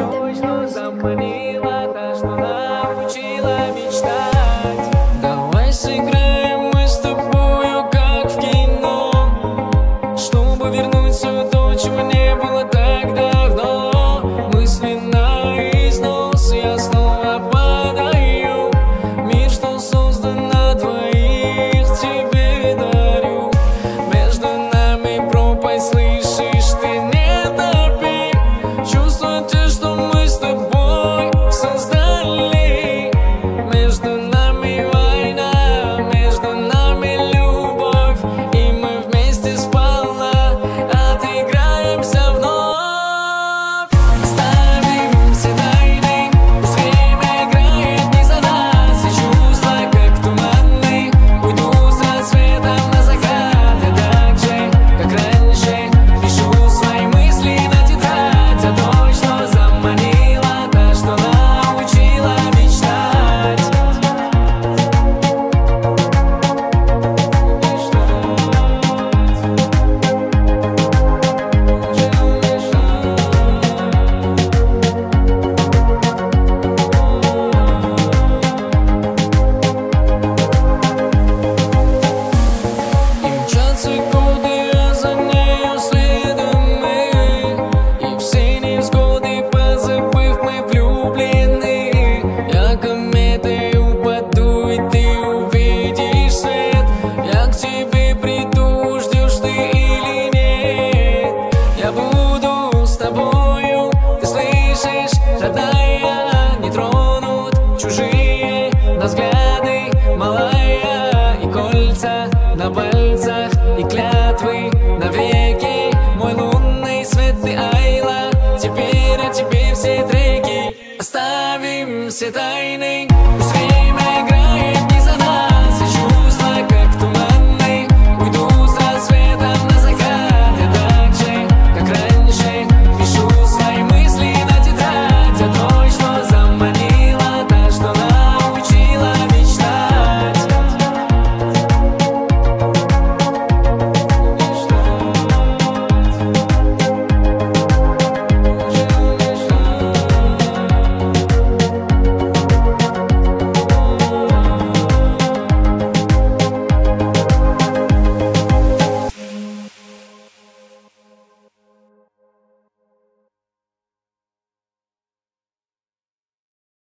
той, что заманила, та, что научила мечтать. Давай сыграем мы с тобою, как в кино, чтобы вернуть все то, чего не было так давно. Мысленно износ я снова падаю. Мир, что создан на двоих, тебе дарю. Между нами пропасть, слышишь, ты не топи. Чувствуйте, что мы с тобой создали. Между нами война, между нами любовь, и мы вместе сполна отыграемся вновь. Ставим все тайны, пусть время играет не за нас, и чувства, как туманы, уйдут с рассветом на закат. Я так же, как раньше, пишу свои мысли на тетрадь о той, что заманила, та, что научила мечтать. И мчатся годы, а за нею следом мы, и все невзгоды позабыв, мы влюблены. Я кометой упаду, и ты увидишь свет. Я к тебе приду, ждешь ты или нет. Я буду с тобою, ты слышишь, родная, не тронут чужие взгляды, малая, и кольца на пальцах, и клятвы навеки. Мой лунный свет, ты Айла, теперь о тебе все треки. Оставим все тайны, пусть время